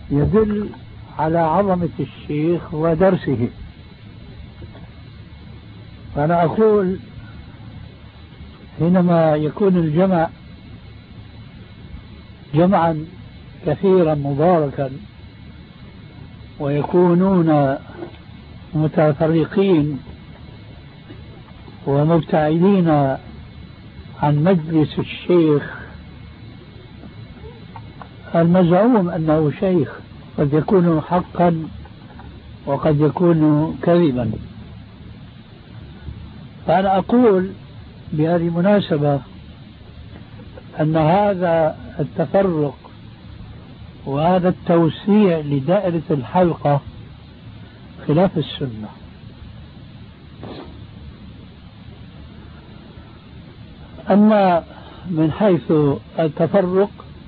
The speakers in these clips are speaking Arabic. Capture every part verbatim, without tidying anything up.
يدل على عظمة الشيخ ودرسه. فأنا أقول حينما يكون الجمع جمعا كثيرا مباركا ويكونون متفرقين ومبتعدين عن مجلس الشيخ المزعوم أنه شيخ، قد يكون حقا وقد يكون كذبا. فأنا أقول بهذه المناسبة أن هذا التفرق وهذا التوسيع لدائرة الحلقة خلاف السنة. أما من حيث التفرق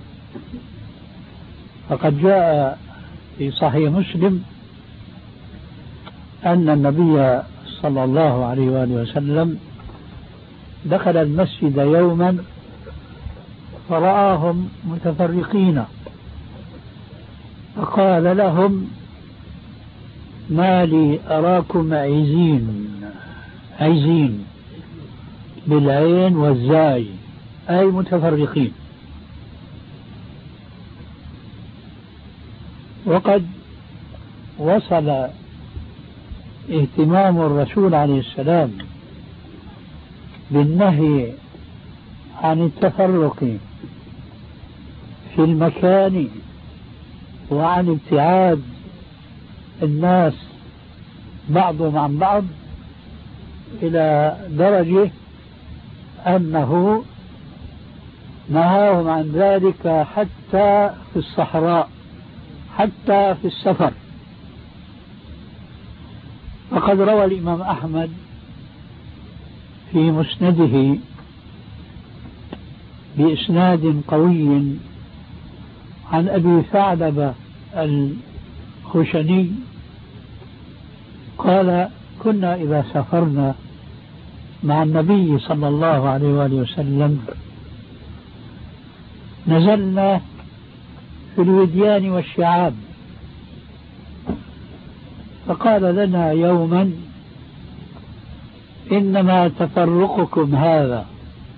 فقد جاء في صحيح مسلم أن النبي صلى الله عليه وآله وسلم دخل المسجد يوما فرآهم متفرقين فقال لهم: ما لي أراكم عزين، عزين بالعين والزاي أي متفرقين. وقد وصل اهتمام الرسول عليه السلام بالنهي عن التفرق في المكان وعن ابتعاد الناس بعضهم عن بعض إلى درجة أنه نهاهم عن ذلك حتى في الصحراء، حتى في السفر. وقد روى الإمام أحمد في مسنده بإسناد قوي عن أبي ثعلبة الخشني قال: كنا إذا سافرنا مع النبي صلى الله عليه وآله وسلم نزلنا في الوديان والشعاب، فقال لنا يوما: إنما تفرقكم هذا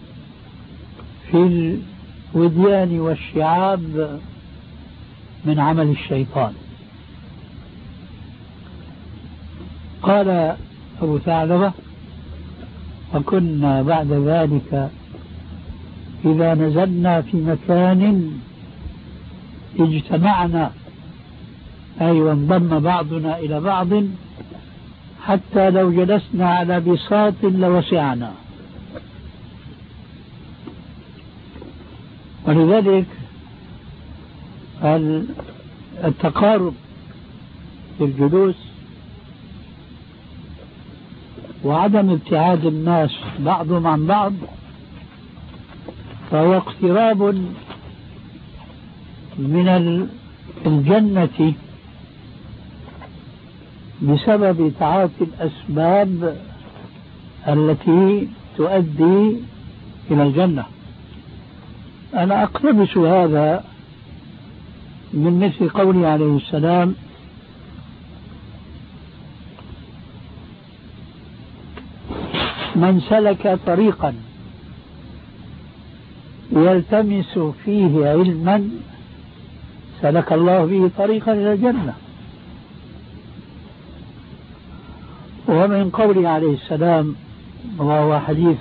في الوديان والشعاب من عمل الشيطان. قال أبو ثعلبة: وكنا بعد ذلك إذا نزلنا في مكان اجتمعنا، أي وانضم بعضنا إلى بعض حتى لو جلسنا على بساط لوسعنا. ولذلك التقارب في الجلوس وعدم ابتعاد الناس بعضهم عن بعض فهو اقتراب من الجنة بسبب تعاطي الأسباب التي تؤدي إلى الجنة. أنا أقتبس هذا من مثل قوله عليه السلام: من سلك طريقا يلتمس فيه علما سلك الله به طريقا إلى الجنة. ومن قوله عليه السلام وهو حديث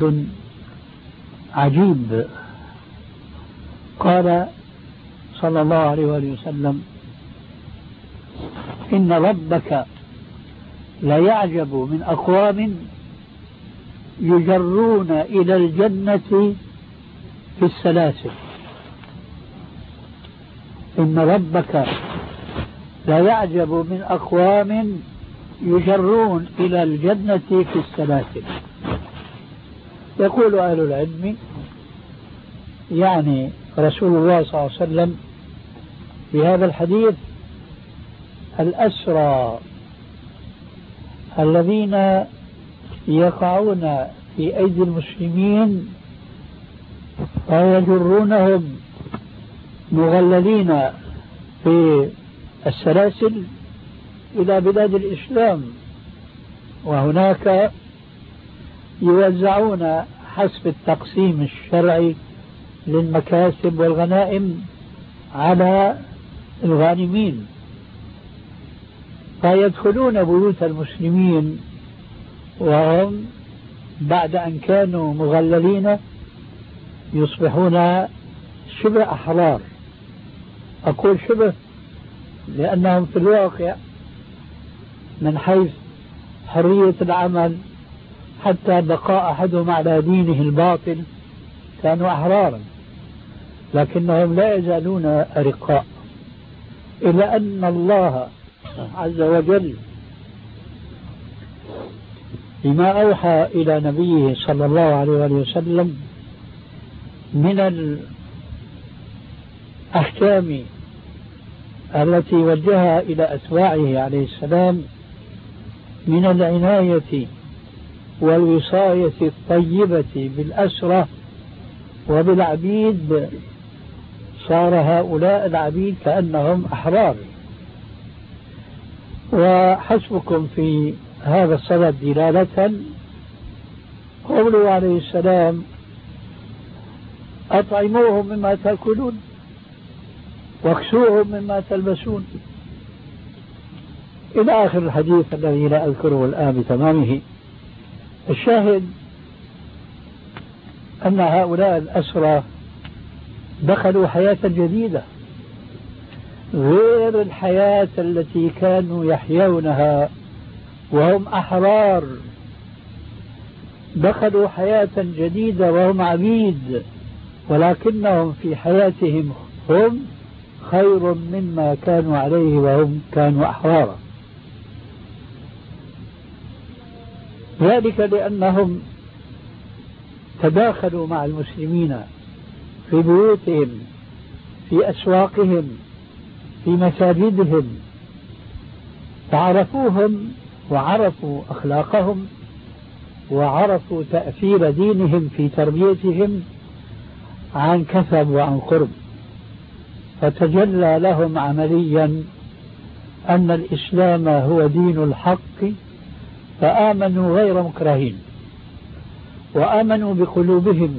عجيب قال صلى الله عليه وآله وسلم: إن ربك لا يعجب من أقوام يجرون إلى الجنة في السلاسل. إن ربك لا يعجب من أقوام يجرون إلى الجنة في السلاسل. يقول أهل العلم يعني رسول الله صلى الله عليه وسلم في هذا الحديث الأسرى الذين يقعون في أيدي المسلمين ويجرونهم مغللين في السلاسل إلى بلاد الإسلام، وهناك يوزعون حسب التقسيم الشرعي للمكاسب والغنائم على الغانمين، فيدخلون بيوت المسلمين وهم بعد أن كانوا مغللين يصبحون شبه أحرار. أقول شبه لأنهم في الواقع من حيث حرية العمل حتى بقاء أحدهم على دينه الباطل كانوا أحرارا، لكنهم لا يزالون أرقاء، إلى أن الله عز وجل بما أوحى إلى نبيه صلى الله عليه وسلم من الأحكام التي وجهها إلى أتباعه عليه السلام من العناية والوصاية الطيبة بالأسرة وبالعبيد، صار هؤلاء العبيد كأنهم أحرار. وحسبكم في هذا الصدد دلالة قوله عليه السلام: أطعموهم مما تأكلون واكسوهم مما تلبسون، إلى آخر الحديث الذي لا أذكره الآن بتمامه. الشاهد أن هؤلاء الأسرى دخلوا حياة جديدة غير الحياة التي كانوا يحيونها وهم أحرار، دخلوا حياة جديدة وهم عبيد، ولكنهم في حياتهم هم خير مما كانوا عليه وهم كانوا أحرارا. ذلك لأنهم تداخلوا مع المسلمين في بيوتهم، في أسواقهم، في مساجدهم، فعرفوهم وعرفوا أخلاقهم وعرفوا تأثير دينهم في تربيتهم عن كثب وعن قرب، فتجلى لهم عمليا أن الإسلام هو دين الحق، فآمنوا غير مكرهين، وآمنوا بقلوبهم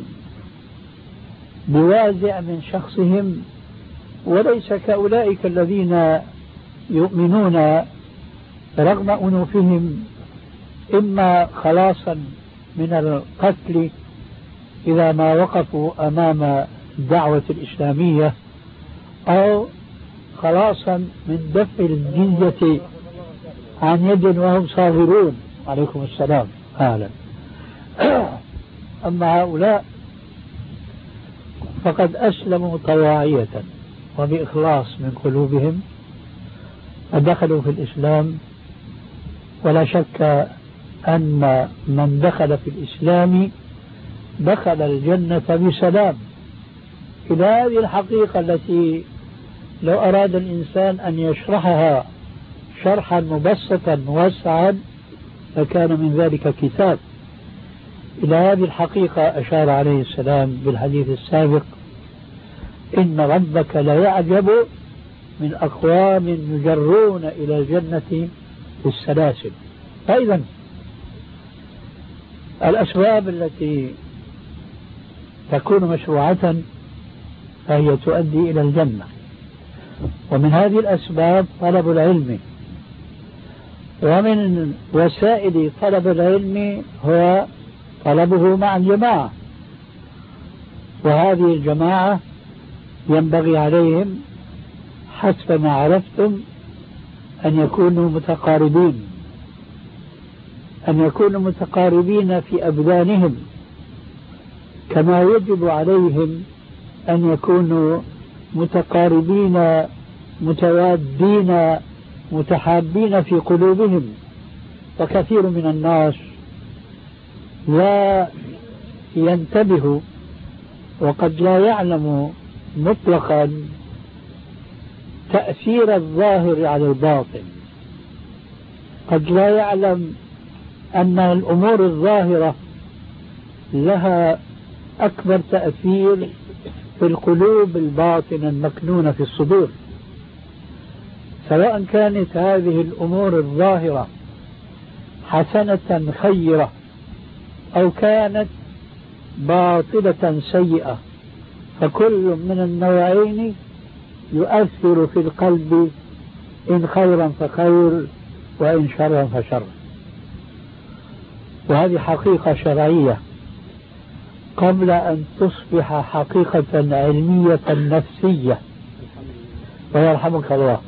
بوازع من شخصهم، وليس كأولئك الذين يؤمنون رغم أنوفهم إما خلاصا من القتل إذا ما وقفوا أمام الدعوة الإسلامية، أو خلاصا من دفع الجزية عن يد وهم صاغرون. عليكم السلام. أهلا. أما هؤلاء فقد أسلموا طواعية وبإخلاص من قلوبهم ودخلوا في الإسلام، ولا شك أن من دخل في الإسلام دخل الجنة بسلام. إلى هذه الحقيقة التي لو أراد الإنسان أن يشرحها شرحا مبسطا موسعا فكان من ذلك كتاب. إلى هذه الحقيقة أشار عليه السلام بالحديث السابق: إن ربك لا يعجب من أقوام يجرون إلى الجنة بالسلاسل. فإذا الأسباب التي تكون مشروعة فهي تؤدي إلى الجنة، ومن هذه الأسباب طلب العلم، ومن وسائل طلب العلم هو طلبه مع الجماعة، وهذه الجماعة ينبغي عليهم حسب ما عرفتم أن يكونوا متقاربين، أن يكونوا متقاربين في أبدانهم، كما يجب عليهم أن يكونوا متقاربين متوادين متحابين في قلوبهم. وكثير من الناس لا ينتبه وقد لا يعلم مطلقا تأثير الظاهر على الباطن، قد لا يعلم أن الأمور الظاهرة لها أكبر تأثير في القلوب الباطنة المكنونة في الصدور. سواء كانت هذه الأمور الظاهرة حسنة خيرة أو كانت باطلة سيئة، فكل من النوعين يؤثر في القلب، إن خيرا فخير وإن شرا فشر. وهذه حقيقة شرعية قبل أن تصبح حقيقة علمية نفسية، ويرحمك الله.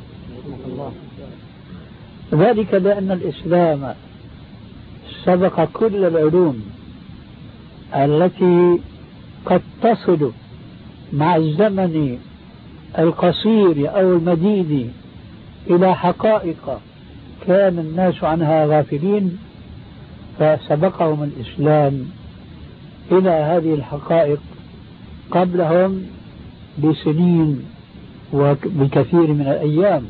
ذلك لأن الإسلام سبق كل العلوم التي قد تصل مع الزمن القصير أو المديد إلى حقائق كان الناس عنها غافلين، فسبقهم الإسلام إلى هذه الحقائق قبلهم بسنين وبكثير من الأيام.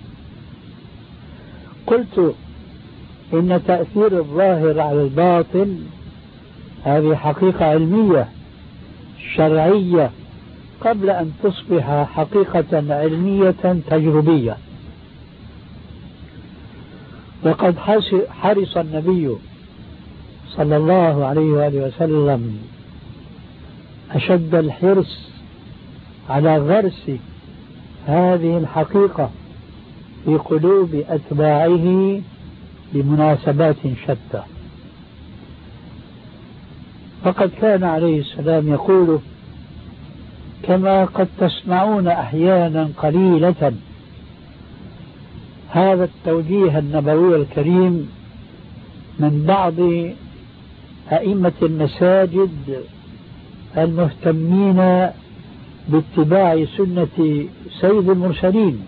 قلت إن تأثير الظاهر على الباطن هذه حقيقة علمية شرعية قبل أن تصبح حقيقة علمية تجريبية. وقد حرص النبي صلى الله عليه وآله وسلم أشد الحرص على غرس هذه الحقيقة في قلوب أتباعه بمناسبات شتى. فقد كان عليه السلام يقول كما قد تسمعون أحيانا قليلة هذا التوجيه النبوي الكريم من بعض أئمة المساجد المهتمين باتباع سنة سيد المرسلين.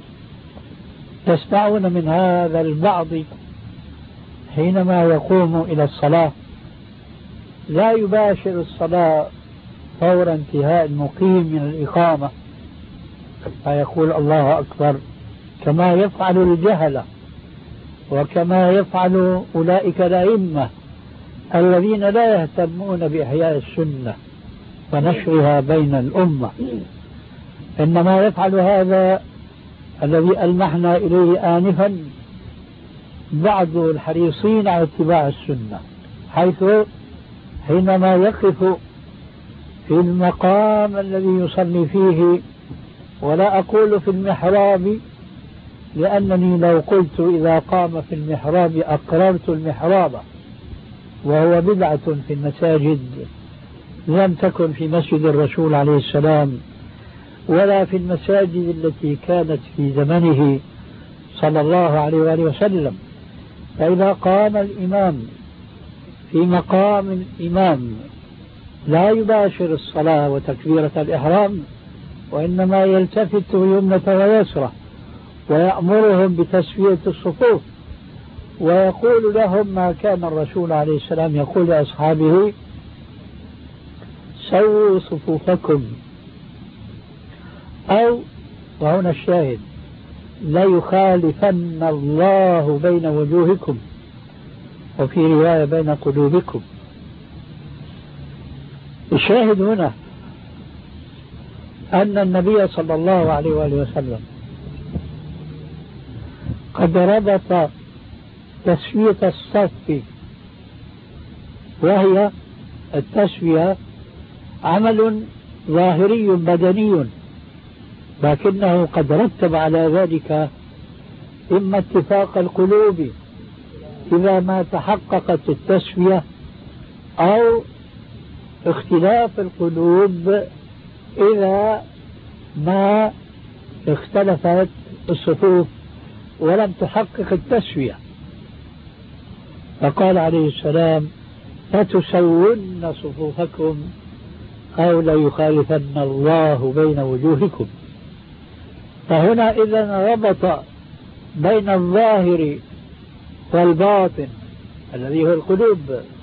تسمعون من هذا البعض حينما يقوم إلى الصلاة لا يباشر الصلاة فور انتهاء المقيم من الإقامة فيقول الله أكبر كما يفعل الجهلة وكما يفعل أولئك الأئمة الذين لا يهتمون بإحياء السنة ونشرها بين الأمة، إنما يفعل هذا الذي ألمحنا إليه آنفا بعض الحريصين على اتباع السنة، حيث حينما يقف في المقام الذي يصلي فيه، ولا أقول في المحراب لأنني لو قلت إذا قام في المحراب أقررت المحراب وهو بدعة في المساجد لم تكن في مسجد الرسول عليه السلام ولا في المساجد التي كانت في زمنه صلى الله عليه وآله وسلم. فإذا قام الإمام في مقام الإمام لا يباشر الصلاة وتكبيرة الإحرام، وإنما يلتفت يمنة ويسرى ويأمرهم بتسوية الصفوف ويقول لهم ما كان الرسول عليه السلام يقول لأصحابه سووا صفوفكم، أو وهنا الشاهد لا يخالفن الله بين وجوهكم، وفي رواية بين قلوبكم. الشاهد هنا أن النبي صلى الله عليه وآله وسلم قد ربط تسوية الصف، وهي التسوية عمل ظاهري بدني، لكنه قد رتب على ذلك إما اتفاق القلوب إذا ما تحققت التسوية، أو اختلاف القلوب إذا ما اختلفت الصفوف ولم تحقق التسوية. فقال عليه السلام فتسون صفوفكم أو لا يخالفن الله بين وجوهكم. فهنا إذن ربط بين الظاهر والباطن الذي هو القلوب،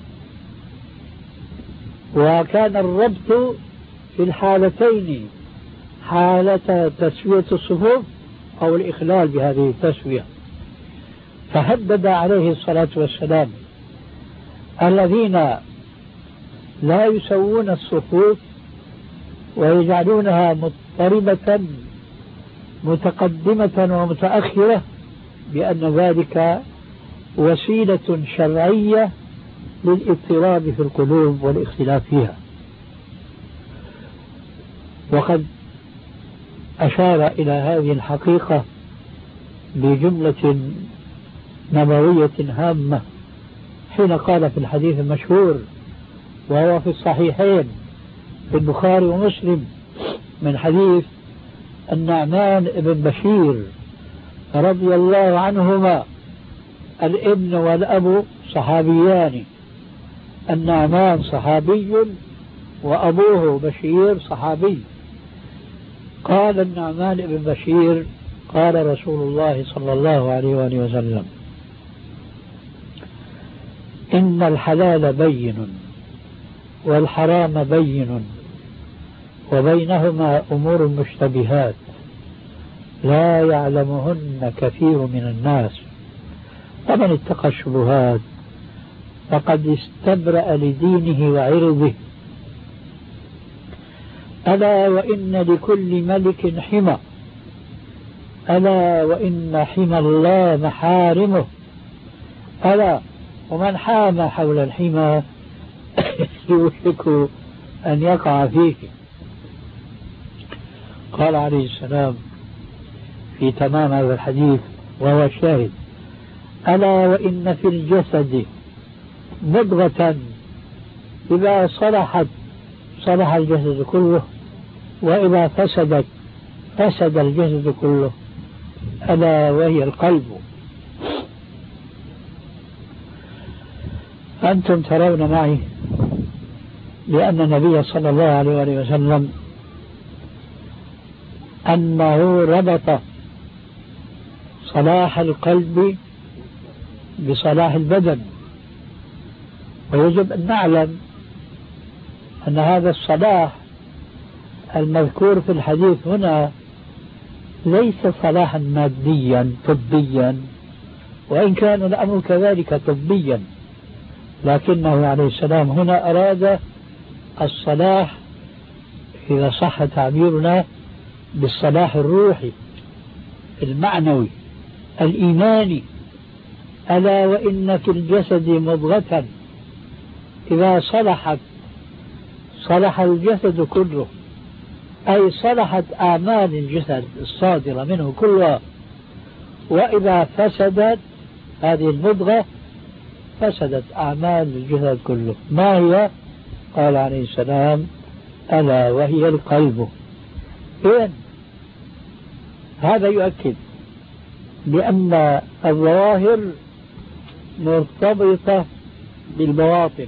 وكان الربط في الحالتين حالة تسوية الصفوف أو الإخلال بهذه التسوية. فهدد عليه الصلاة والسلام الذين لا يسوون الصفوف ويجعلونها مضطربة متقدمة ومتأخرة بأن ذلك وسيلة شرعية للاضطراب في القلوب والاختلاف فيها. وقد أشار إلى هذه الحقيقة بجملة نبوية هامة حين قال في الحديث المشهور وهو في الصحيحين في البخاري ومسلم من حديث النعمان بن بشير رضي الله عنهما، الابن والأب صحابيان، النعمان صحابي وأبوه بشير صحابي. قال النعمان بن بشير قال رسول الله صلى الله عليه وآله وسلم: إن الحلال بين والحرام بين وبينهما أمور مشتبهات لا يعلمهن كثير من الناس، فمن اتقى الشبهات فقد استبرأ لدينه وعرضه. ألا وإن لكل ملك حمى، ألا وإن حمى الله محارمه، ألا ومن حام حول الحمى يوشك أن يقع فيه. قال عليه السلام في تمام هذا الحديث وهو الشاهد: ألا وإن في الجسد مضغة إذا صلحت صلح الجسد كله، وإذا فسدت فسد الجسد كله، ألا وهي القلب. أنتم ترون معي لأن النبي صلى الله عليه وسلم أنه ربط صلاح القلب بصلاح البدن، ويجب أن نعلم أن هذا الصلاح المذكور في الحديث هنا ليس صلاحا ماديا طبيا، وإن كان الأمر كذلك طبيا، لكنه عليه السلام هنا أراد الصلاح إذا صح تعبيرنا بالصلاح الروحي المعنوي الإيماني. ألا وإن في الجسد مضغة إذا صلحت صلح الجسد كله، أي صلحت أعمال الجسد الصادرة منه كلها، وإذا فسدت هذه المضغة فسدت أعمال الجسد كله. ما هي؟ قال عليه السلام: ألا وهي القلب. إذن هذا يؤكد بأن الظواهر مرتبطة بالبواطن،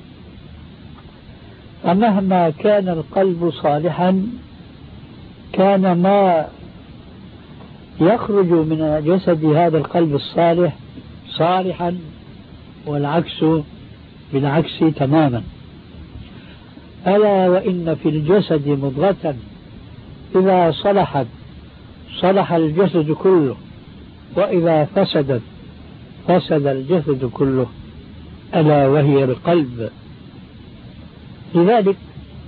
فمهما كان القلب صالحا كان ما يخرج من جسد هذا القلب الصالح صالحا، والعكس بالعكس تماما. ألا وإن في الجسد مضغة إذا صلحت صلح الجسد كله، وإذا فسدت فسد الجسد كله، ألا وهي القلب. لذلك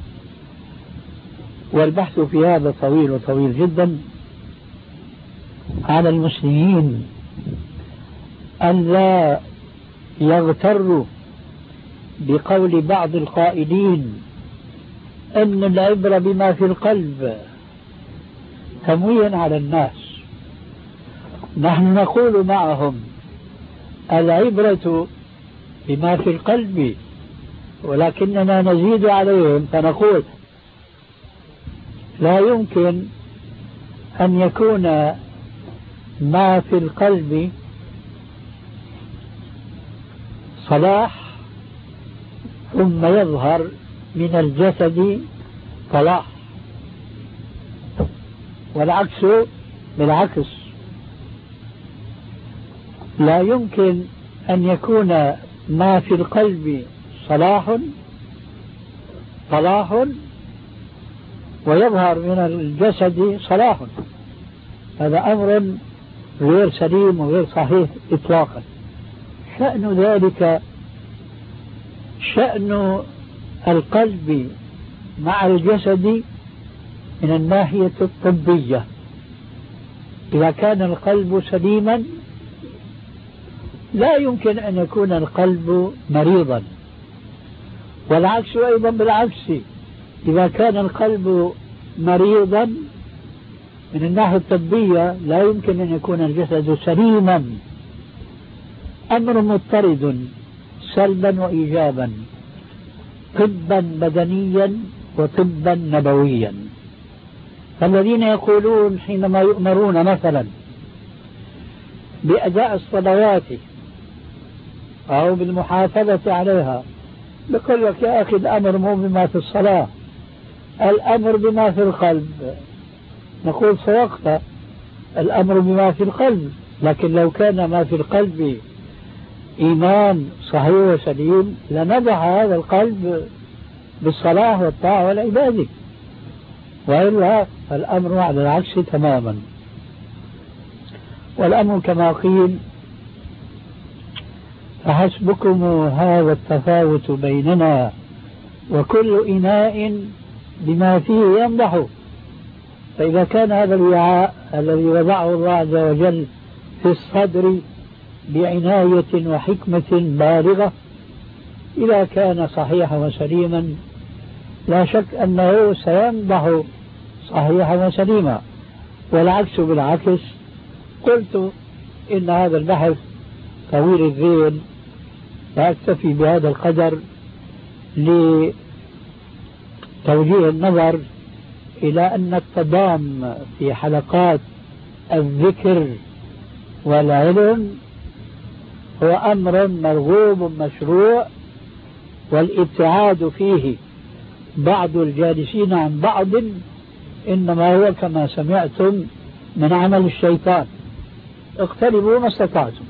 والبحث في هذا طويل وطويل جدا، على المسلمين أن لا يغتروا بقول بعض القائلين أن العبرة بما في القلب تمويها على الناس. نحن نقول معهم العبرة بما في القلب، ولكننا نزيد عليهم فنقول لا يمكن أن يكون ما في القلب صلاح ثم يظهر من الجسد صلاح، والعكس بالعكس. لا يمكن أن يكون ما في القلب صلاح صلاح ويظهر من الجسد صلاح، هذا أمر غير سليم وغير صحيح إطلاقا. شأن ذلك شأن القلب مع الجسد من الناحية الطبية، إذا كان القلب سليما لا يمكن أن يكون القلب مريضا، والعكس أيضا بالعكس، إذا كان القلب مريضا من الناحية الطبية لا يمكن أن يكون الجسد سليما. أمر مضطرد سلبا وإيجابا، طبا بدنيا وطبا نبويا. فالذين يقولون حينما يؤمرون مثلا بأداء الصلوات أو بالمحافظة عليها، يقول لك يا أخي الأمر مو بما في الصلاة، الأمر بما في القلب. نقول صدقت، الأمر بما في القلب، لكن لو كان ما في القلب إيمان صحيح وسليم لنبع هذا القلب بالصلاة والطاعة والعبادة، وإلا الأمر على العكس تماما. والأمر كما قيل فحسبكم هذا التفاوت بيننا وكل إناء بما فيه ينضح. فإذا كان هذا الوعاء الذي وضعه الله عز وجل في الصدر بعناية وحكمة بالغة إذا كان صحيحا وسليما لا شك أنه سينضح صحيحا وسليما، والعكس بالعكس. قلت إن هذا البحث طويل الذيل، فأكتفي بهذا القدر لتوجيه النظر إلى أن التضام في حلقات الذكر والعلم هو أمر مرغوب مشروع، والابتعاد فيه بعض الجالسين عن بعض إنما هو كما سمعتم من عمل الشيطان. اقتربوا ما استطعتم.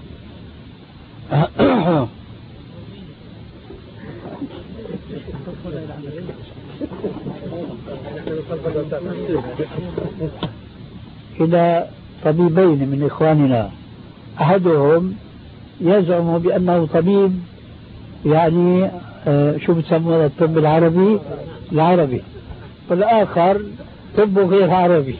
إلى طبيبين من إخواننا، أحدهم يزعم بأنه طبيب يعني آه شو بتسموه الطب العربي العربي، والآخر طب غير عربي.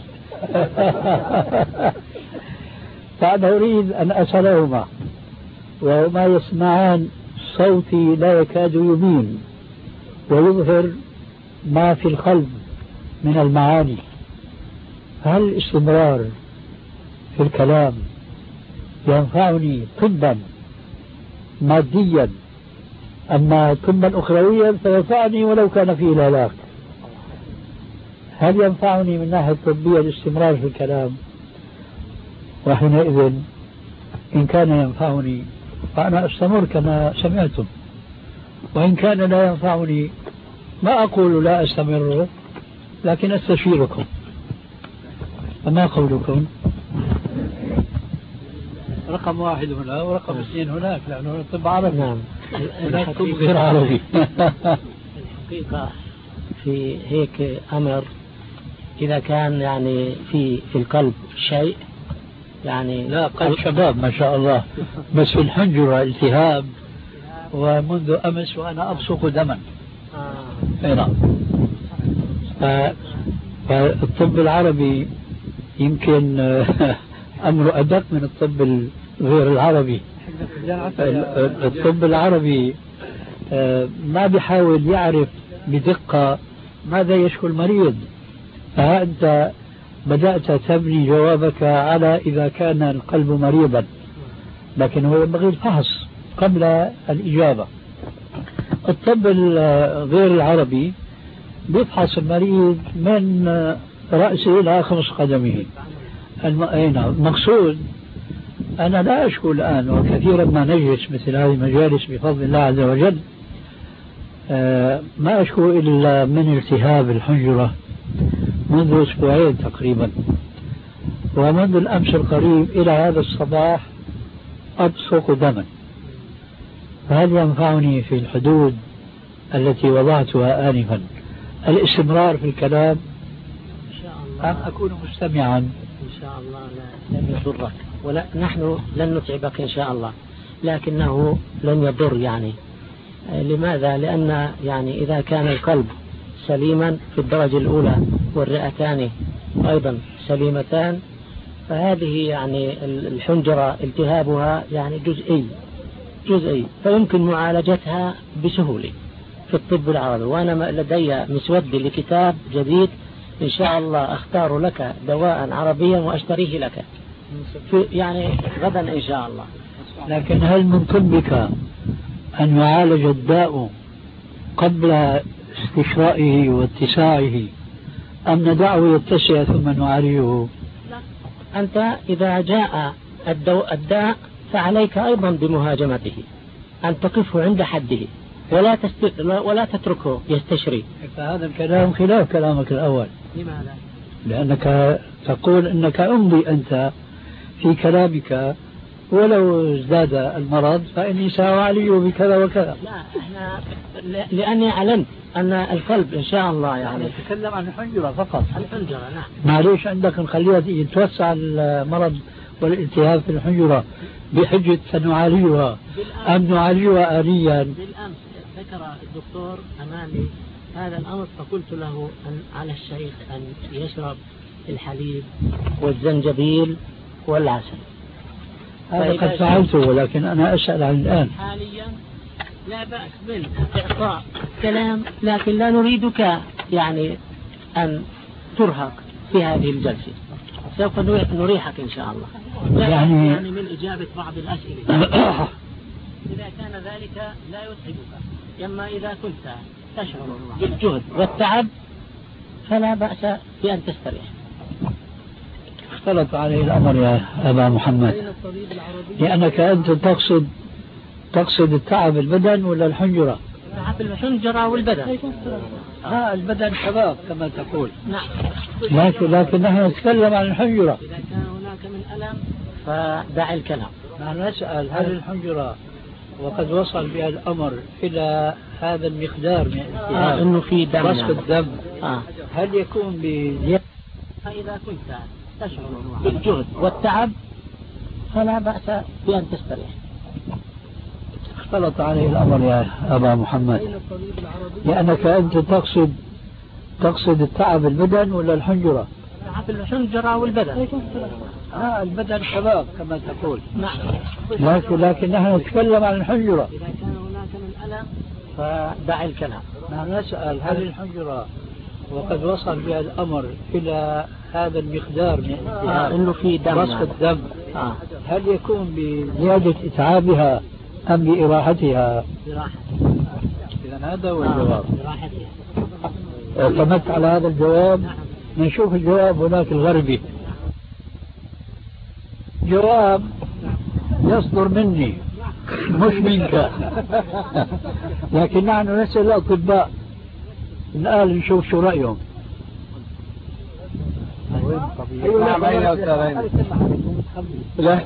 فأنا أريد أن أسألهما وهما يسمعان صوتي لا يكاد يبين ويظهر ما في القلب من المعاني، هل الاستمرار في الكلام ينفعني طبا ماديا، أما طبا أخرويا فينفعني ولو كان فيه الهلاك؟ هل ينفعني من ناحية طبية الاستمرار في الكلام؟ وحينئذ إن كان ينفعني فأنا أستمر كما سمعتم، وإن كان لا ينفعني ما أقول لا أستمر، لكن أستشيركم. فما قولكم؟ رقم واحد هنا ورقم اثنين هناك، لأنه طب عربي. نعم. هناك طب غير عربي. الحقيقة في هيك أمر إذا كان يعني في في القلب شيء يعني لا قلب شباب ما شاء الله، بس في الحنجرة التهاب ومنذ أمس وأنا أبصق دما. آه. نعم. فالطب العربي يمكن أمر أدق من الطب غير العربي. الطب العربي ما بيحاول يعرف بدقة ماذا يشكو المريض، فها أنت بدأت تبني جوابك على إذا كان القلب مريضا، لكن هو ينبغي الفحص قبل الإجابة. الطب غير العربي بيفحص المريض من رأسه إلى خمس قدمه. المقصود أنا لا أشكو الآن، وكثيرا ما نجلس مثل هذه المجالس بفضل الله عز وجل ما أشكو إلا من التهاب الحنجرة منذ أسبوعين تقريبا، ومنذ الأمس القريب إلى هذا الصباح أبصق دما. فهل ينفعني في الحدود التي وضعتها آنفا الاستمرار في الكلام أم أكون مستمعا؟ إن شاء الله لا لن يضرك، ولا نحن لن نتعبك إن شاء الله، لكنه لن يضر. يعني لماذا؟ لأن يعني إذا كان القلب سليما في الدرجة الأولى والرئتان أيضا سليمتان فهذه يعني الحنجرة التهابها يعني جزئي جزئي فيمكن معالجتها بسهولة في الطب العربي. وأنا لدي مسودة لكتاب جديد إن شاء الله أختار لك دواء عربيا وأشتريه لك في يعني غدا إن شاء الله. لكن هل من طبك أن يعالج الداء قبل استشرائه واتساعه أم ندعه يتسع ثم نعالجه؟ لا. أنت إذا جاء الداء فعليك أيضا بمهاجمته، أن تقفه عند حده ولا تست... ولا تتركه يستشري. فهذا الكلام خلاف كلامك الأول. لماذا؟ لأنك تقول أنك أمضي أنت في كلامك ولو ازداد المرض فإني سأعالجه بكذا وكذا. لا احنا لأني علمت أن القلب إن شاء الله يعني نتكلم عن الحنجرة فقط. الحنجرة نعم. معليش عندك نخليها يتوسع المرض والالتهاب في الحنجرة بحجة سنعالجها أم نعالجها آليا؟ بالأمس ذكر الدكتور أمامي هذا الأمر فقلت له أن على الشيخ أن يشرب الحليب والزنجبيل والعسل. هذا قد فعلته ولكن أنا أسأل عن الآن. حاليا لا بأس من إعطاء كلام لكن لا نريدك يعني أن ترهق في هذه الجلسة. سوف نريحك إن شاء الله. يعني, يعني من إجابة بعض الأسئلة. إذا كان ذلك لا يتعبك، أما إذا كنت تشعر بالجهد والتعب فلا بأس بأن تستريح. اختلط عليه الأمر يا أبا محمد، لأنك أنت تقصد تقصد التعب البدن ولا الحنجرة؟ تعب الحنجرة والبدن. ها البدن شباب كما تقول. نعم. لكن لكن نحن نتكلم عن الحنجرة. إذا كان هناك من ألم فدع الكلام. نحن نسأل هل الحنجرة وقد وصل بها الأمر إلى هذا المقدار من آه إنه في دم رصف الدم آه. هل يكون بزيادة؟ فإذا كنت تشعر بالجهد والتعب فلا بأس بأن تستريح. اختلط عليه الأمر يا أبا محمد، لأنك أنت تقصد تقصد التعب البدن ولا الحنجرة؟ تعب الحنجرة والبدن. ها البدن شباب كما تقول. نعم. لكن لكن نحن نتكلم عن الحنجرة. إذا كان هناك من ألم فدع الكلام. نحن نسأل هل الحنجرة وقد وصل بها الأمر إلى هذا المقدار من آه إنه في دم رصف الدم آه. هل يكون بزيادة إتعابها أم بإراحتها؟ براحتها. إذا هذا هو الجواب. براحتها. اعتمدت على هذا الجواب. نشوف الجواب هناك الغربي. جواب يصدر مني مش منك. لكن نحن نسأل الأطباء الآن نشوف شو رأيهم. نعم أين يا أستاذ؟ لا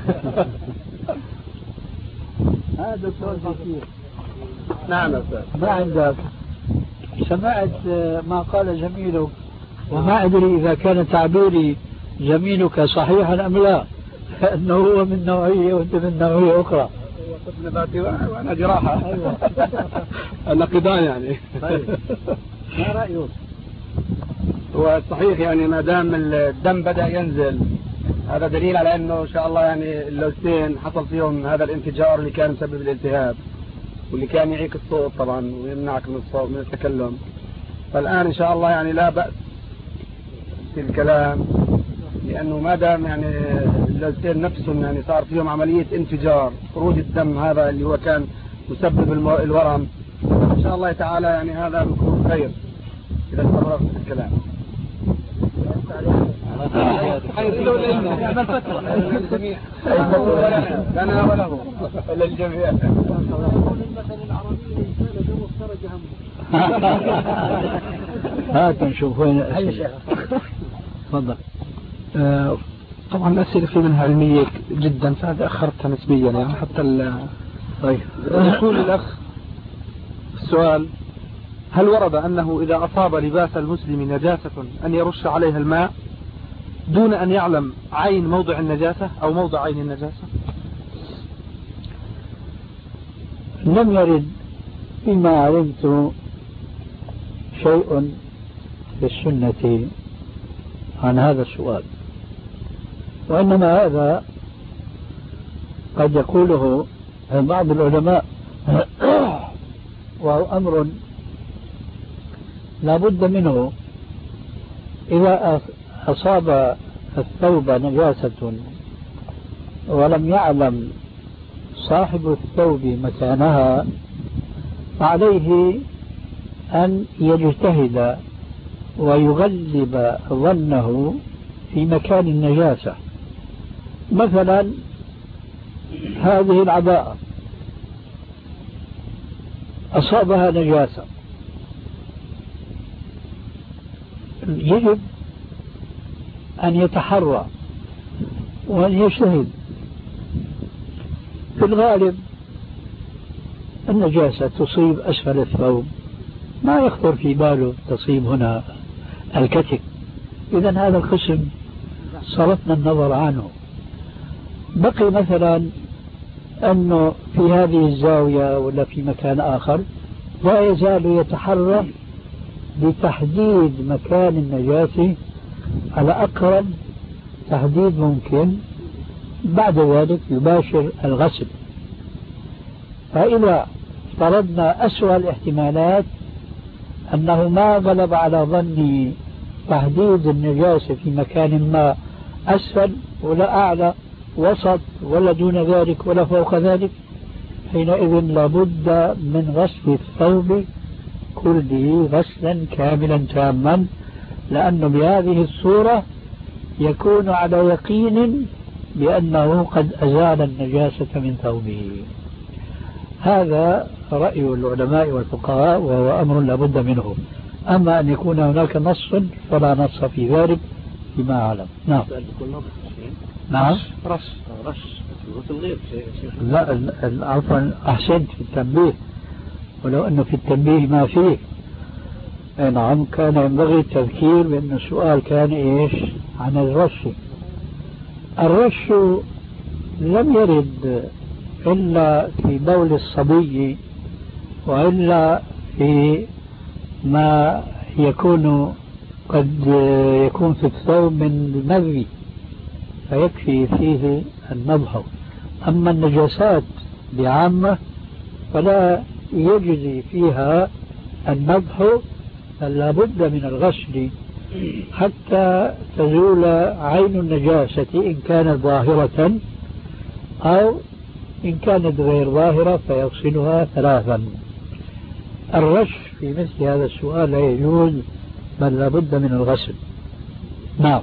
هذا سؤال كثير. نعم أستاذ. ما عندك سمعت ما قال زميلك وما أدري إذا كان تعبيري زميلك صحيحا أم لا، أنه هو من نوعية وأنت من نوعية أخرى. وأنا جراحة. النقدان يعني. ما رأيك؟ هو صحيح يعني ما دام الدم بدأ ينزل هذا دليل على أنه إن شاء الله يعني اللوزتين حصل فيهم هذا الانفجار اللي كان مسبب الالتهاب واللي كان يعيق الصوت طبعا ويمنعك من الصوت من التكلم. فالآن إن شاء الله يعني لا بأس في الكلام، لأنه ما دام يعني اللوزتين نفسهم يعني صار فيهم عملية انفجار خروج الدم هذا اللي هو كان مسبب الورم، إن شاء الله تعالى يعني هذا بيكون خير إذا استمرت في الكلام. لنا وله للجميع. هات نشوف وين الأسئلة. تفضل. آه طبعا الأسئلة في منها علمية جدا فهذا أخرتها نسبيا يعني حتى ال طيب يقول الأخ السؤال: هل ورد أنه إذا أصاب لباس المسلم نجاسة أن يرش عليها الماء دون أن يعلم عين موضع النجاسة أو موضع عين النجاسة؟ لم يرد فيما علمت شيء في السنة عن هذا السؤال، وإنما هذا قد يقوله بعض العلماء وهو أمر لا بد منه. إذا أصاب الثوب نجاسة ولم يعلم صاحب الثوب مكانها فعليه أن يجتهد ويغلب ظنه في مكان النجاسة. مثلا هذه العباءة أصابها نجاسة، يجب أن يتحرى وأن يجتهد. في الغالب النجاسة تصيب أسفل الثوب، ما يخطر في باله تصيب هنا الكتف، إذن هذا القسم صرفنا النظر عنه. بقي مثلا أنه في هذه الزاوية ولا في مكان آخر لا يزال يتحرى بتحديد مكان النجاسة على أقرب تحديد ممكن، بعد ذلك يباشر الغسل. فإذا فرضنا أسوأ الاحتمالات أنه ما غلب على ظني تحديد النجاسة في مكان ما أسفل ولا أعلى وسط ولا دون ذلك ولا فوق ذلك، حينئذ لابد من غسل الثوب كله غسلا كاملا تاما، لأنه بهذه الصورة يكون على يقين بأنه قد أزال النجاسة من ثوبه. هذا رأي العلماء والفقهاء وهو أمر لابد منه. أما أن يكون هناك نص فلا نص في ذلك فيما أعلم. نعم. نعم. رش رش غسل غير. لا عفوا أحسنت في التنبيه، ولو أنه في التنبيه ما فيه. نعم كان ينبغي التذكير بأن السؤال كان إيش عن الرش. الرش لم يرد إلا في بول الصبي وإلا في ما يكون قد يكون في الثوب من المذي فيكفي فيه النضح. أما النجاسات بعامة فلا يجزي فيها النضح، فلا بد من الغسل حتى تزول عين النجاسة إن كانت ظاهرة، أو إن كانت غير ظاهرة فيغسلها ثلاثا. الرش في مثل هذا السؤال لا يجوز، بل لا بد من الغسل. نعم.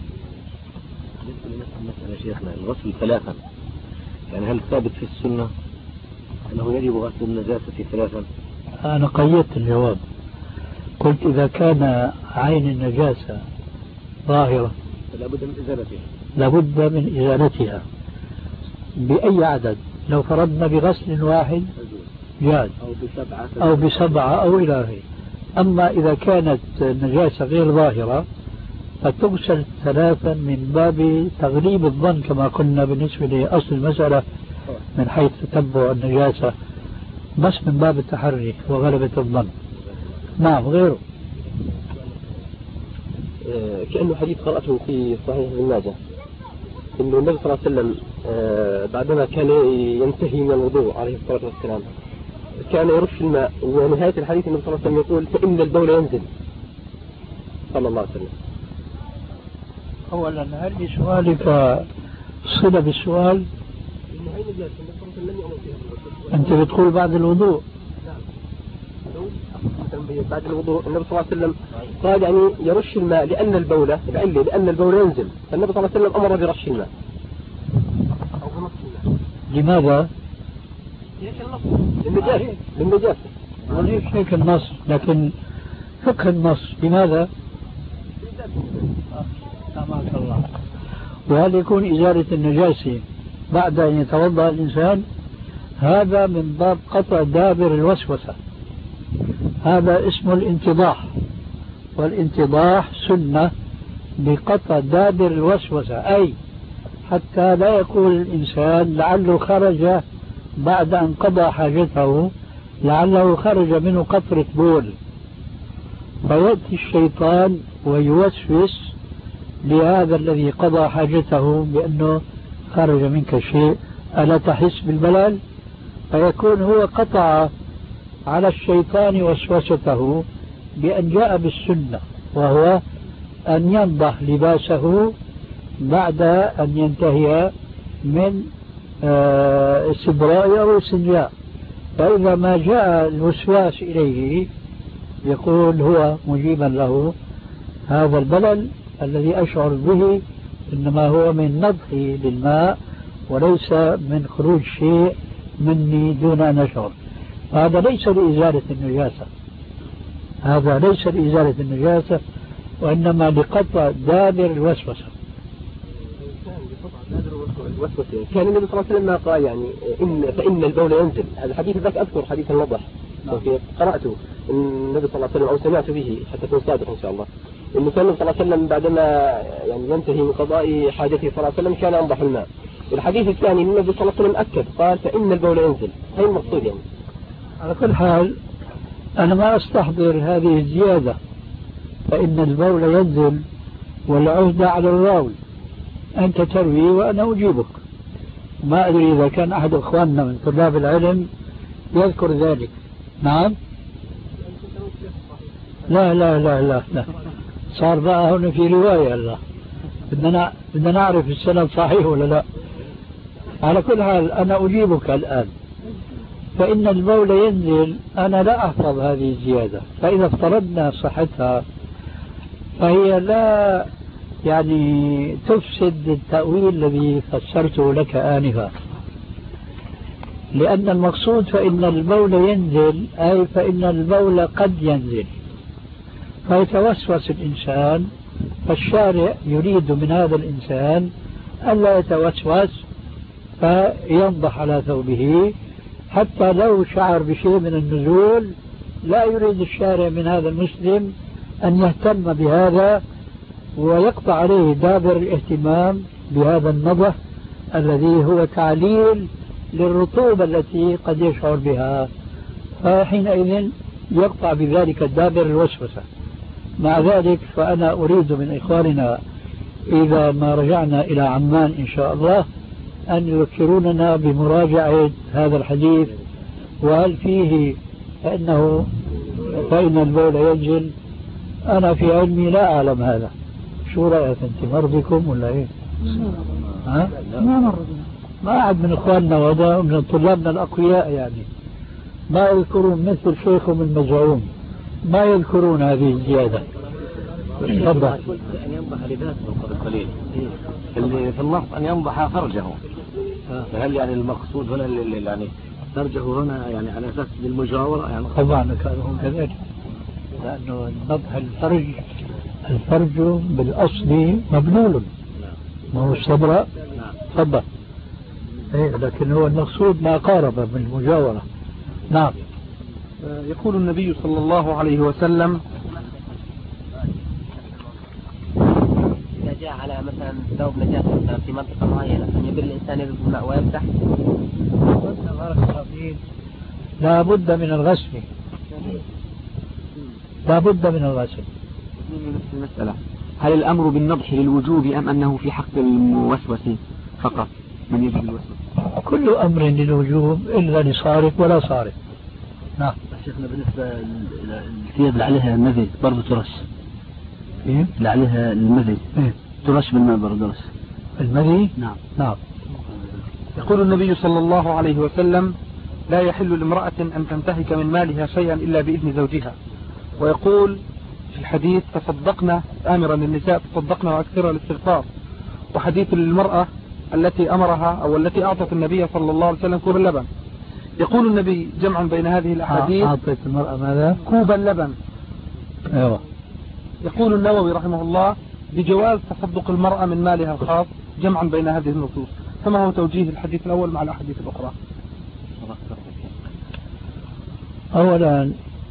مثلا شيخنا الغسل ثلاثا، يعني هل ثابت في السنة أنه يجب غسل النجاسة ثلاثا؟ أنا قيدت الجواب، قلت إذا كان عين النجاسة ظاهرة لابد من إزالتها. لابد من إزالتها بأي عدد، لو فرضنا بغسل واحد جاز أو بسبعة أو بسبعة أو إلى آخره. أما إذا كانت النجاسة غير ظاهرة فتغسل ثلاثا من باب تغليب الظن كما قلنا بالنسبة لأصل المسألة من حيث تتبع النجاسة، بس من باب التحري وغلبة الظن. نعم. غيره كأنه حديث قرأته في صحيح ابن ماجه إنه النبي صلى الله عليه وسلم بعدما كان ينتهي من الوضوء عليه الصلاة والسلام كان يرش الماء، ونهاية الحديث النبي صلى الله عليه وسلم يقول فإن البول ينزل صلى الله عليه وسلم. أولا هل لسؤالك صلة بالسؤال؟ أنت بتقول بعد الوضوء؟ بعد الوضوء النبي صلى الله عليه وسلم قال يعني يرش الماء لأن البول لأن لأن البول ينزل، فالنبي صلى الله عليه وسلم أمر برش الماء أو بنص الماء. لماذا؟ للنجاسة. للنجاسة. وليس هيك النص، لكن فقه النص لماذا؟ سامحك الله. وهل يكون إزالة النجاسة بعد أن يتوضأ الإنسان؟ هذا من باب قطع دابر الوسوسة، هذا اسمه الانتضاح، والانتضاح سنة بقطع دابر الوسوسة، أي حتى لا يقول الإنسان لعله خرج بعد أن قضى حاجته لعله خرج منه قطرة بول، فيأتي الشيطان ويوسوس لهذا الذي قضى حاجته بأنه خرج منك شيء ألا تحس بالبلل؟ فيكون هو قطع على الشيطان وسوسته بأن جاء بالسنة، وهو أن ينضح لباسه بعد أن ينتهي من استبراء أو استنجاء. فإذا ما جاء الوسواس إليه يقول هو مجيبا له هذا البلل الذي أشعر به إنما هو من نضحي للماء وليس من خروج شيء مني دون أن أشعر. هذا ليس لإزالة النجاسة، هذا ليس لإزالة النجاسة، وإنما لقطع دابر الوسوسة. كان النبي صلى الله عليه وسلم ما قال يعني إن فإن البول ينزل، هذا الحديث ذاك أذكر حديث النضح قرأته النبي صلى الله عليه وسلم أو سمعت به حتى أكون صادق إن شاء الله، إنه كان النبي صلى الله عليه وسلم بعدما يعني ينتهي من قضاء حاجته صلى الله عليه وسلم كان ينضح الماء. الحديث الثاني النبي صلى الله عليه وسلم أكد قال فإن البول ينزل، هي المقصود يعني. على كل حال أنا ما أستحضر هذه الزيادة فإن البول ينزل والعهدة على الراوي، أنت تروي وأنا أجيبك. ما أدري إذا كان أحد إخواننا من طلاب العلم يذكر ذلك. نعم لا لا لا لا, لا. صار بقى هنا في رواية الله بدنا بدنا نعرف السند صحيح ولا لا. على كل حال أنا أجيبك الآن فإن البول ينزل، أنا لا أحفظ هذه الزيادة، فإذا افترضنا صحتها فهي لا يعني تفسد التأويل الذي فسرته لك آنفا، لأن المقصود فإن البول ينزل أي فإن البول قد ينزل، فيتوسوس الإنسان، فالشارع يريد من هذا الإنسان ألا يتوسوس فينضح على ثوبه حتى لو شعر بشيء من النزول. لا يريد الشارع من هذا المسلم أن يهتم بهذا ويقطع عليه دابر الاهتمام بهذا النضح الذي هو تعليل للرطوبة التي قد يشعر بها، فحينئذ يقطع بذلك الدابر الوسوسة. مع ذلك فأنا أريد من إخواننا إذا ما رجعنا إلى عمان إن شاء الله أن يذكروننا بمراجعة هذا الحديث، وهل فيه أنه فإن البول ينزل. أنا في علمي لا أعلم هذا. شو رأيك أنت، مرضكم ولا إيه؟ ها؟ ما مر ما أحد من إخواننا وهذا من طلابنا الأقوياء يعني ما يذكرون مثل شيخهم المزعوم، ما يذكرون هذه الزيادة. تفضل. أن ينضح لباسه قبل قليل، اللي في النص أن ينضح فرجه، فهل يعني المقصود هنا اللي يعني فرجه هنا يعني على أساس للمجاورة يعني؟ طبعا كانوا كذلك، لأنه النضح الفرج الفرج بالأصل مبلول ما هو الصبرة. تفضل. إيه لكن هو المقصود ما قارب من المجاورة. نعم. يقول النبي صلى الله عليه وسلم إذا جاء على مثلا ثوب نجاسة في منطقة معينة أن يبر الإنسان يذهب الماء ويمسح. لا بد من الغسل، لا بد من الغسل. نفس المسألة، هل الأمر بالنضح للوجوب أم أنه في حق الموسوس فقط من يجب الوسوس؟ كل أمر للوجوب إلا لصارف ولا صارف. نعم. شيخنا بالنسبة للثياب اللي عليها المذي برضه ترش. إيه؟ اللي عليها المذي إيه؟ ترش بالماء برضه ترش. المذي؟ نعم. نعم. يقول النبي صلى الله عليه وسلم لا يحل لامرأة أن تنتهك من مالها شيئا إلا بإذن زوجها، ويقول في الحديث تصدقنا آمرا للنساء تصدقنا وأكثر الاستغفار، وحديث للمرأة التي أمرها أو التي أعطت النبي صلى الله عليه وسلم كوب اللبن. يقول النبي جمعا بين هذه الأحاديث أعطت المرأة ماذا؟ كوب اللبن. أيوة. يقول النووي رحمه الله بجواز تصدق المرأة من مالها الخاص جمعا بين هذه النصوص، فما هو توجيه الحديث الأول مع الأحاديث الأخرى؟ أولا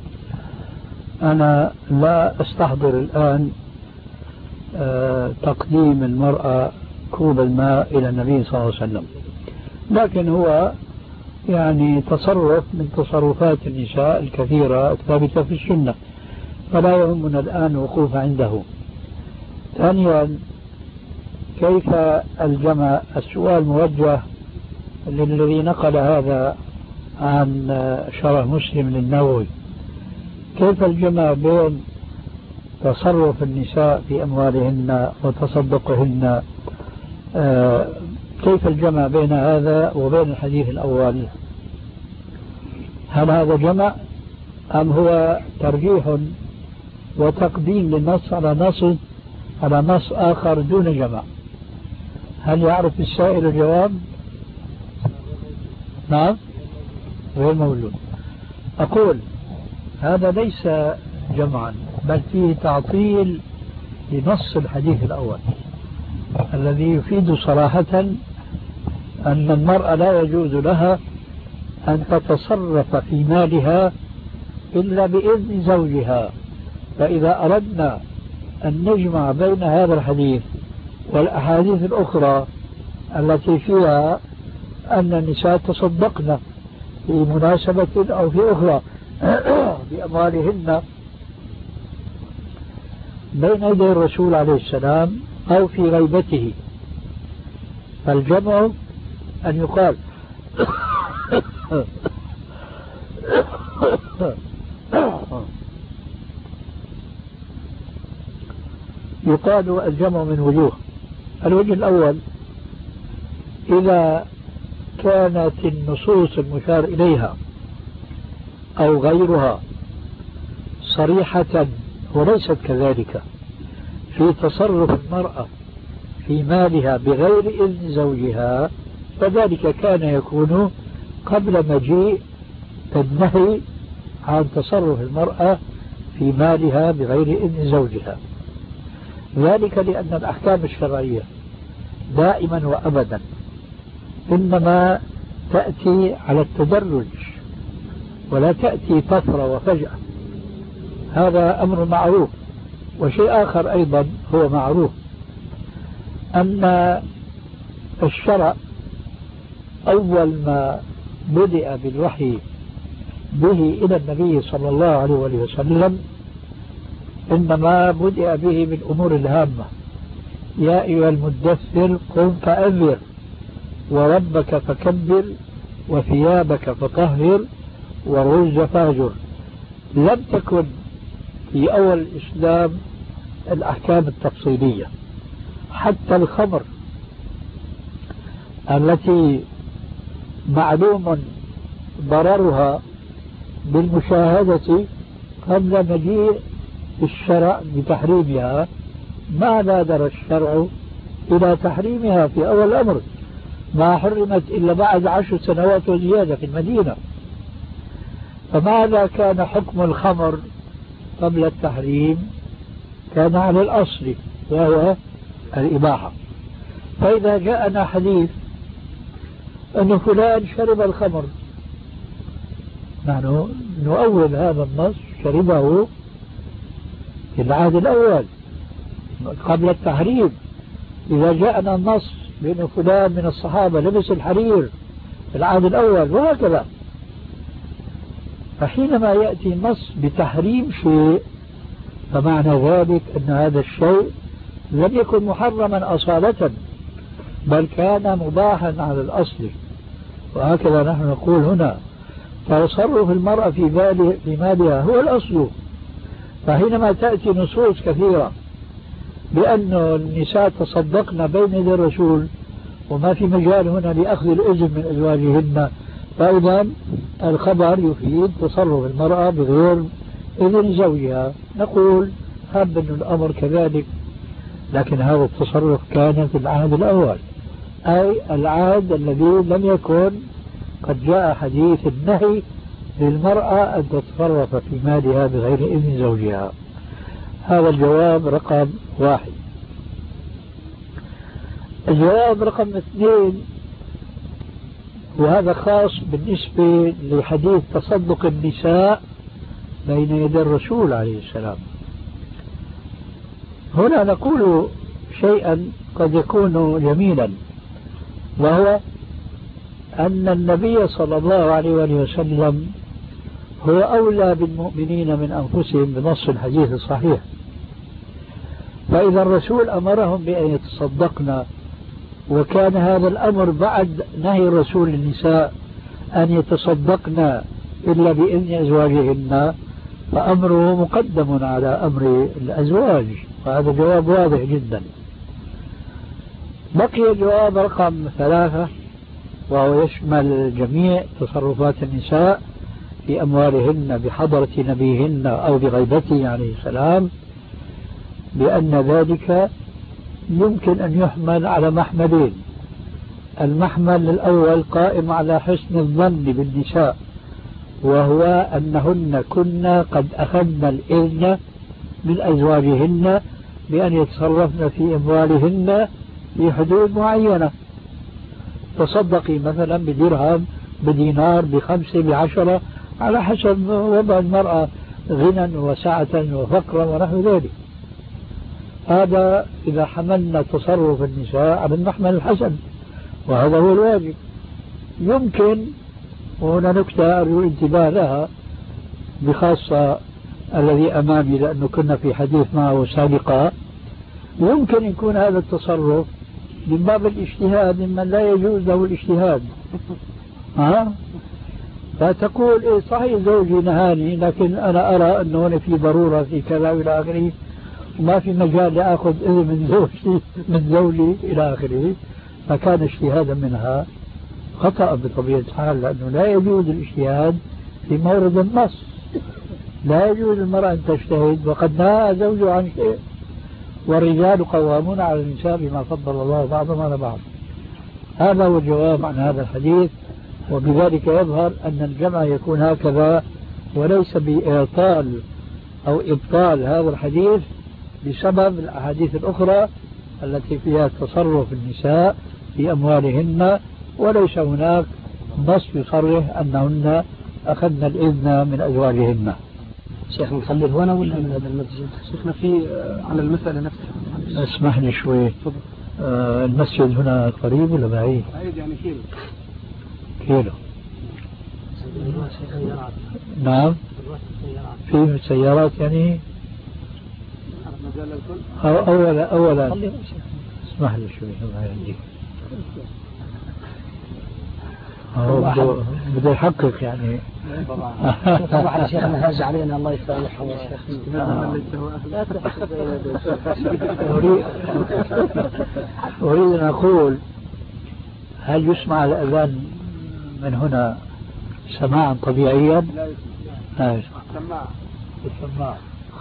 أنا لا أستحضر الآن أه تقديم المرأة كوب الماء إلى النبي صلى الله عليه وسلم، لكن هو يعني تصرف من تصرفات النساء الكثيرة الثابتة في السنة، فلا يهمنا الآن وقوف عنده. ثانيا كيف الجمع؟ السؤال موجه للذي نقل هذا عن شرح مسلم للنووي. كيف الجمع بين تصرف النساء في أموالهن وتصدقهن؟ آه كيف الجمع بين هذا وبين الحديث الأول؟ هل هذا جمع أم هو ترجيح وتقديم للنص على نص على نص آخر دون جمع؟ هل يعرف السائل الجواب؟ نعم، غير موجود. أقول هذا ليس جمعا، بل فيه تعطيل لنص الحديث الأول الذي يفيد صراحة أن المرأة لا يجوز لها أن تتصرف في مالها إلا بإذن زوجها. فإذا أردنا أن نجمع بين هذا الحديث والأحاديث الأخرى التي فيها أن النساء تصدقن في مناسبة أو في أخرى بأموالهن بين يدي الرسول عليه السلام أو في غيبته، فالجمع أن يقال يقال الجمع من وجوه. الوجه الأول: إذا كانت النصوص المشار إليها أو غيرها صريحة وليست كذلك في تصرف المرأة في مالها بغير إذن زوجها، فذلك كان يكون قبل مجيء النهي عن تصرف المرأة في مالها بغير إذن زوجها. ذلك لأن الأحكام الشرعية دائما وأبدا إنما تأتي على التدرج ولا تأتي طفرة وفجأة. هذا أمر معروف. وشيء آخر أيضا هو معروف، أن الشرع أول ما بدأ بالوحي به إلى النبي صلى الله عليه وسلم إنما بدأ به بالأمور الهامة: يا أيها المدثر قم فأنذر وربك فكبر وثيابك فطهر والرجز فاهجر. لم تكن في أول الإسلام الأحكام التفصيلية. حتى الخمر التي معلوم ضررها بالمشاهدة قبل مجيء الشرع بتحريمها، ما بادر الشرع إلى تحريمها في أول الأمر، ما حرمت إلا بعد عشر سنوات وزيادة في المدينة. فماذا كان حكم الخمر قبل التحريم؟ كان على الأصل وهو الإباحة. فإذا جاءنا حديث أن فلان شرب الخمر، نحن نؤول هذا النص شربه في العهد الأول قبل التحريم. إذا جاءنا النص بأن فلان من الصحابة لبس الحرير في العهد الأول وهكذا. فحينما يأتي النص بتحريم شيء فمعنى ذلك أن هذا الشيء لم يكن محرما أصالة، بل كان مباحا على الأصل. وهكذا نحن نقول هنا: تصرف المرأة في في مالها هو الأصل. فحينما تأتي نصوص كثيرة بأن النساء تصدقن بين يدي الرسول وما في مجال هنا لأخذ الإذن من أزواجهن، فإذا الخبر يفيد تصرف المرأة بغير إذن زوجها. نقول هب أن الأمر كذلك، لكن هذا التصرف كان في العهد الأول، أي العهد الذي لم يكن قد جاء حديث النهي للمرأة أن تتصرف في مالها بغير إذن زوجها. هذا الجواب رقم واحد. الجواب رقم اثنين، وهذا خاص بالنسبة لحديث تصدق النساء بين يدي الرسول عليه السلام. هنا نقول شيئا قد يكون جميلا، وهو أن النبي صلى الله عليه وسلم هو أولى بالمؤمنين من أنفسهم بنص الحديث الصحيح. فإذا الرسول أمرهم بأن يتصدقن، وكان هذا الأمر بعد نهي الرسول للنساء أن يتصدقن إلا بإذن أزواجهن، فأمره مقدم على أمر الأزواج، وهذا جواب واضح جدا. بقي جواب رقم ثلاثة، وهو يشمل جميع تصرفات النساء في أموالهن بحضرة نبيهن أو بغيبته عليه السلام، بأن ذلك يمكن أن يحمل على محملين. المحمل الأول قائم على حسن الظن بالنساء، وهو أنهن كن قد أخذن الإذن من أزواجهن بأن يتصرفن في أموالهن في حدود معينة. تصدقي مثلا بدرهم، بدينار، بخمسة، بعشرة، على حسب وضع المرأة غنى وسعة وفقرا ونحو ذلك. هذا إذا حملنا تصرف النساء على المحمل الحسن، وهذا هو الواجب. يمكن، وهنا نكتة أرجو الانتباه لها بخاصة الذي أمامي لأنه كنا في حديث معه سابقا، يمكن يكون هذا التصرف من باب الاجتهاد ممن لا يجوز له الاجتهاد. ها؟ فتقول إيه صحيح زوجي نهاني، لكن أنا أرى أنه هنا في ضرورة في كذا إلى آخره، وما في مجال لأخذ إذن من زوجي من زوجي إلى آخره، فكان اجتهادا منها خطأ بطبيعة الحال، لأنه لا يجوز الاجتهاد في مورد النص. لا يجوز المرأة أن تجتهد وقد نهى زوجها عن شيء، والرجال قوامون على النساء بما فضل الله بعضهم على بعض. هذا هو الجواب عن هذا الحديث، وبذلك يظهر أن الجمع يكون هكذا، وليس بإعطال أو إبطال هذا الحديث بسبب الأحاديث الأخرى التي فيها تصرف النساء في أموالهن، وليس هناك نص يصرح أنهن أخذن الإذن من أزواجهن. شيخ نخليه هنا ولا من هذا المسجد؟ شيخنا في على المسألة نفسها. اسمح لي شوي. آه المسجد هنا قريب ولا بعيد؟ بعيد يعني كيلو. كيلو. نعم. في سيارات يعني. أولا أولا اسمح لي شوي الله يهديك. هو بده يحقق يعني. طبعا على شيخنا هاج علينا الله يسامحه يا شيخ. أريد أن أقول هل يسمع الأذان من هنا سماعا طبيعيا؟ لا يسمع. سماع. السماع.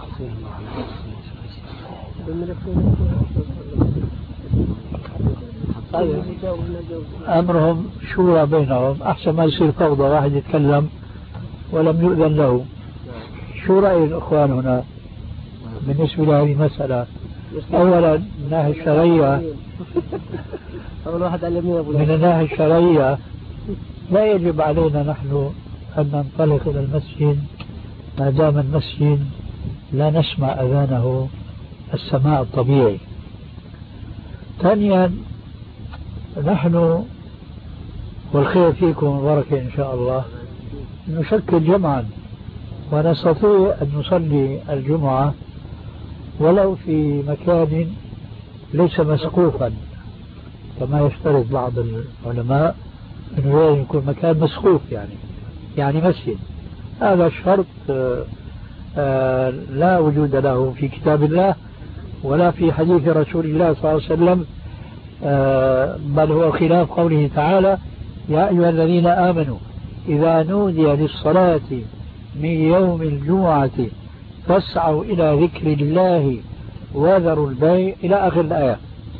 أمرهم شورى بينهم، أحسن ما يصير فوضى واحد يتكلم ولم يؤذن له. شو رأي الإخوان هنا بالنسبة لهذه المسألة؟ أولا من الناحية الشرعية، من الناحية الشرعية لا يجب علينا نحن أن ننطلق إلى المسجد ما دام المسجد لا نسمع أذانه السماع الطبيعي. ثانيا نحن والخير فيكم وبركة إن شاء الله نشكل جمعا ونستطيع أن نصلي الجمعة ولو في مكان ليس مسقوفا كما يفترض بعض العلماء أنه لازم يكون مكان مسقوف، يعني يعني مسجد. هذا شرط آه لا وجود له في كتاب الله ولا في حديث رسول الله صلى الله عليه وسلم، آه بل هو خلاف قوله تعالى: يا أيها الذين آمنوا إذا نودي للصلاة من يوم الجمعة فاسعوا إلى ذكر الله وذروا البيع إلى آخر الآية.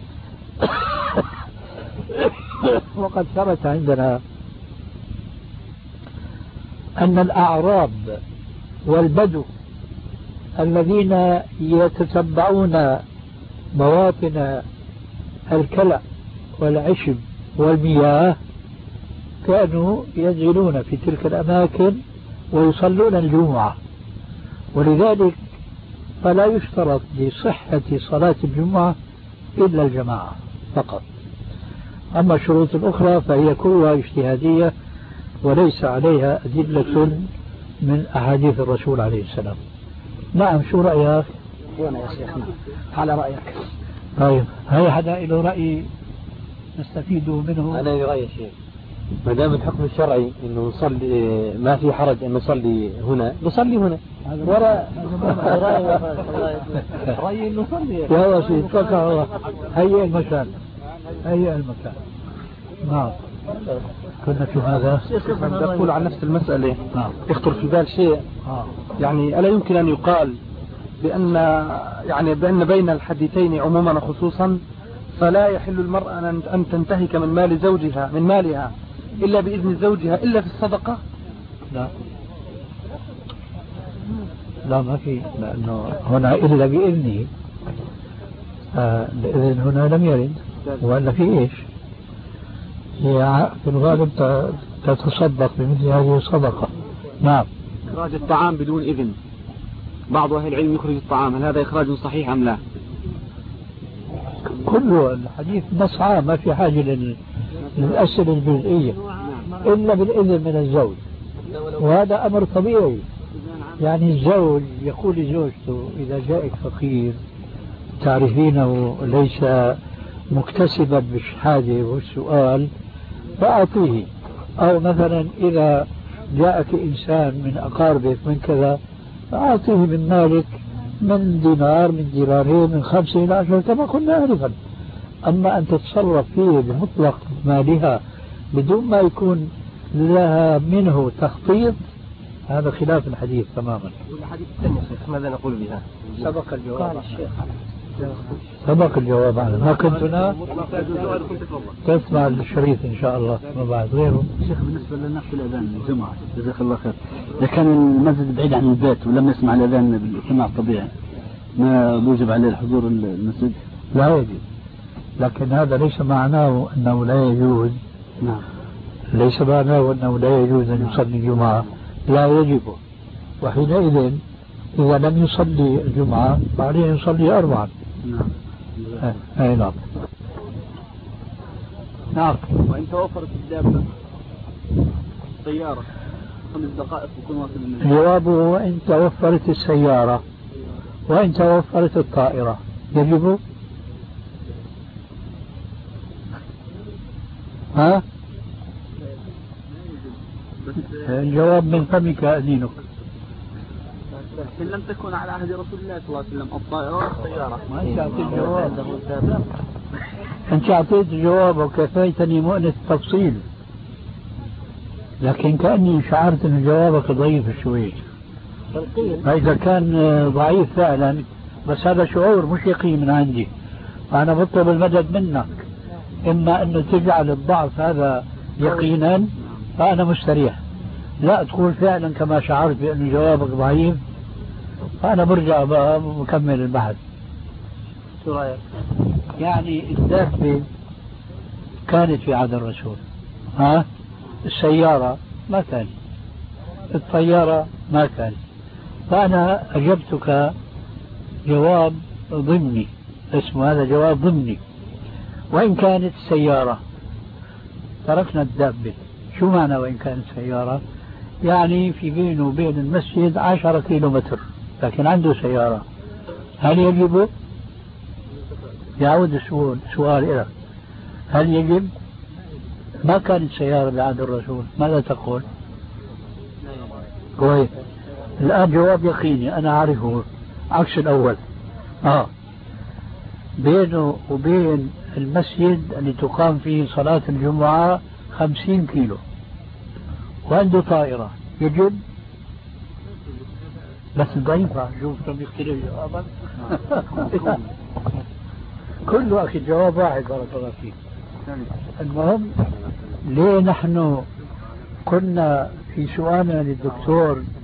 وقد ثبت عندنا أن الأعراب والبدو الذين يتتبعون مواطن الكلى والعشب والمياه كانوا ينزلون في تلك الأماكن ويصلون الجمعة، ولذلك فلا يشترط لصحة صلاة الجمعة إلا الجماعة فقط. أما الشروط الأخرى فهي كلها اجتهادية وليس عليها أدلة من أحاديث الرسول عليه السلام. نعم، شو رأيك؟ هنا يا شيخنا على رأيك. طيب هل هذا له رأي نستفيد منه؟ أنا رأيي شيء، ما دام الحكم الشرعي انه نصلي ما في حرج ان نصلي هنا نصلي هنا ولا رأيي انه نصلي يا شيء تفكر هيئ المكان هيئ المكان. نعم كنا في هذا تقول عن نفس المسألة. نعم يخطر في بال شيء يعني ألا يمكن أن يقال بأن يعني بأن بين الحديثين عموما وخصوصا فلا يحل المرأة أن تنتهك من مال زوجها من مالها إلا بإذن زوجها إلا في الصدقة؟ لا لا ما في، لأنه هنا إلا بإذنه. آه الإذن هنا لم يرد، ولا في إيش؟ هي في الغالب تتصدق بمثل هذه الصدقة. نعم. إخراج الطعام بدون إذن، بعض أهل العلم يخرج الطعام، هل هذا إخراج صحيح أم لا؟ كله الحديث نص عام، ما في حاجة للأسئلة الجزئية إلا بالإذن من الزوج، وهذا أمر طبيعي. يعني الزوج يقول لزوجته إذا جاءك فقير تعرفينه ليس مكتسبا بالحاجة والسؤال فأعطيه، أو مثلا إذا جاءك إنسان من أقاربك من كذا فأعطيه من مالك من دينار من دينارين من خمسة إلى عشرة كما كنا آنفا. أما أن تتصرف فيه بمطلق مالها بدون ما يكون لها منه تخطيط هذا خلاف الحديث تماما. والحديث الثاني شيخ ماذا نقول بها؟ سبق الجواب. سبق الجواب عنه. ما كنت هنا تسمع الشريط إن شاء الله ما بعد غيره. شيخ بالنسبة لنا في الأذان الجمعة جزاك الله خير، إذا كان المسجد بعيد عن البيت ولم يسمع الأذان بالسماع الطبيعي ما يوجب عليه الحضور المسجد؟ لا يجب، لكن هذا ليس معناه أنه لا يجوز. نعم. ليس معناه أنه لا يجوز أن يصلي الجمعة، لا يجب. وحينئذ إذا لم يصلي الجمعة فعليه يصلي أربعا. نعم. أي نعم. نعم. وإن توفرت الدابة سيارة خمس دقائق يكون واصل المنزل. جوابه وإن توفرت السيارة وإن توفرت الطائرة يجب. ها؟ الجواب من فمك أذينك. لكن لم تكن على عهد رسول الله صلى الله عليه وسلم الطائرة والسيارة. ما أنت أعطيت جواب. أنت أعطيت جواب وكفيتني مؤنة التفصيل، لكن كأني شعرت أن جوابك ضعيف شوي. فإذا كان ضعيف فعلا بس هذا شعور مش يقين من عندي، أنا بطلب المدد منك، إما أنه تجعل الضعف هذا يقينا فأنا مستريح، لا تقول فعلا كما شعرت بأن جوابك ضعيف فأنا برجع بقى مكمل البحث. شو رأيك؟ يعني الدابة كانت في عهد الرسول، ها؟ السيارة ما كانت، الطيارة ما كانت، فأنا أجبتك جواب ضمني، اسمه هذا جواب ضمني. وإن كانت السيارة تركنا الدابة. شو معنى وإن كانت سيارة؟ يعني في بينه وبين المسجد عشرة كيلو متر لكن عنده سيارة، هل يجب؟ يعود السؤال سؤال إلى هل يجب؟ ما كانت سيارة بعهد الرسول، ماذا تقول؟ كويس. الآن جواب يقيني أنا أعرفه عكس الأول. آه بينه وبين المسجد اللي تقام فيه صلاة الجمعة خمسين كيلو وعنده طائرة، يجب؟ بس ضعيفة شوفتم يختلف جوابا. كله أخي الجواب واحد بارك الله فيك. المهم ليه نحن كنا في سؤالنا للدكتور